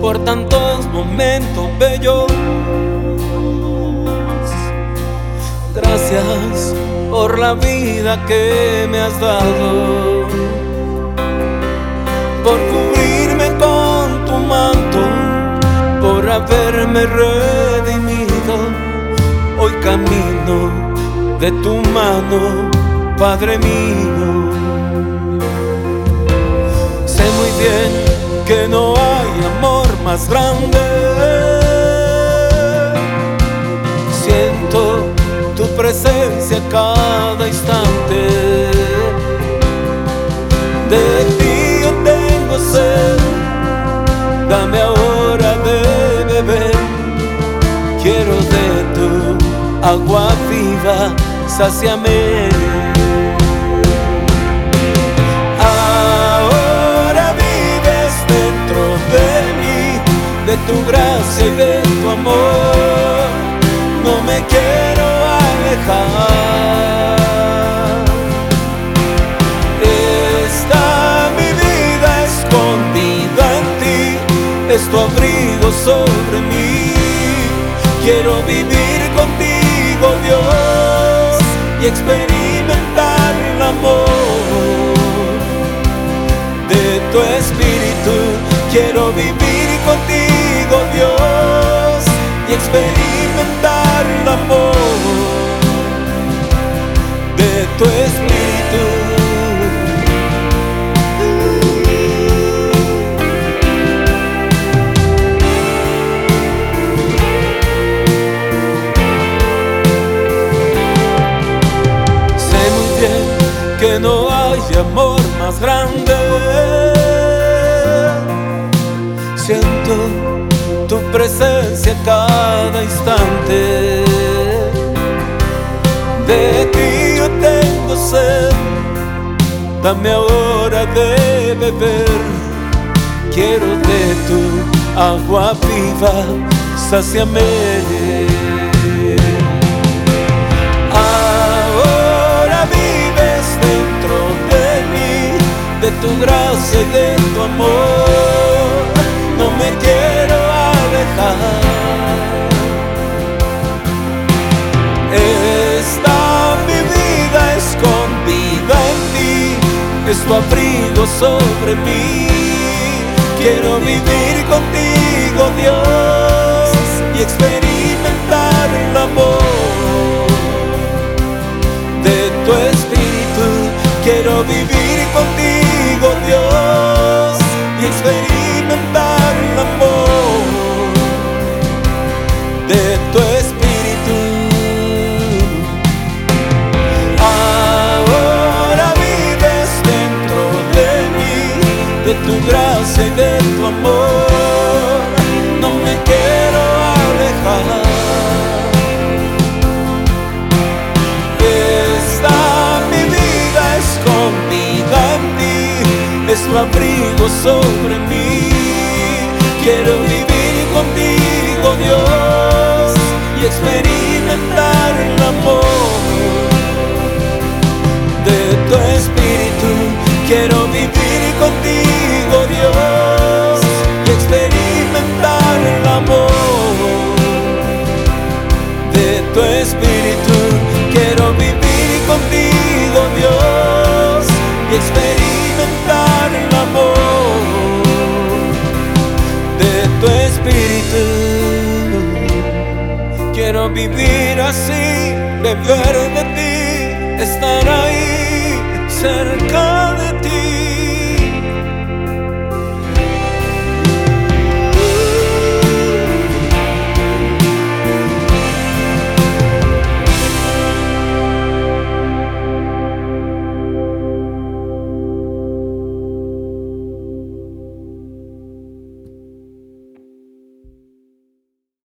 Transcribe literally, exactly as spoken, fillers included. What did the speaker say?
por tantos momentos bellos. Gracias por la vida que me has dado, por cubrirme con tu manto, por haberme redimido. Hoy camino de tu mano, Padre mío. Sé muy bien que no hay amor más grande. Siento tu presencia cada instante. De ti yo tengo sed, dame ahora de beber. Quiero de tu agua viva, sáciame. Ahora vives dentro de mí, de tu gracia y de tu amor. No me quiero alejar. Está mi vida escondida en ti, es tu abrigo sobre mí. Quiero vivir contigo, Dios, y experimentar el amor de tu Espíritu. Quiero vivir contigo, Dios, y experimentar el amor de tu Espíritu. Que no hay amor más grande. Siento tu presencia cada instante. De ti yo tengo sed, dame ahora de beber. Quiero de tu agua viva, sáciame. De tu gracia y de tu amor, no me quiero alejar. Está mi vida escondida en ti, es tu abrigo sobre mí. Quiero vivir contigo, Dios, y experimentar el amor de tu Espíritu. Quiero vivir contigo, Dios, y experimentar el amor de tu Espíritu. Ahora vives dentro de mí, de tu gracia y de tu amor. No me quiero alejar. Es tu abrigo sobre mí. Quiero vivir contigo, Dios, y experimentar el amor de tu Espíritu. Quiero vivir contigo, Dios, y experimentar el amor de tu Espíritu. Quiero vivir contigo, Dios, y experimentar el amor de tu Espíritu. Quiero vivir así, beber de ti, estar ahí cerca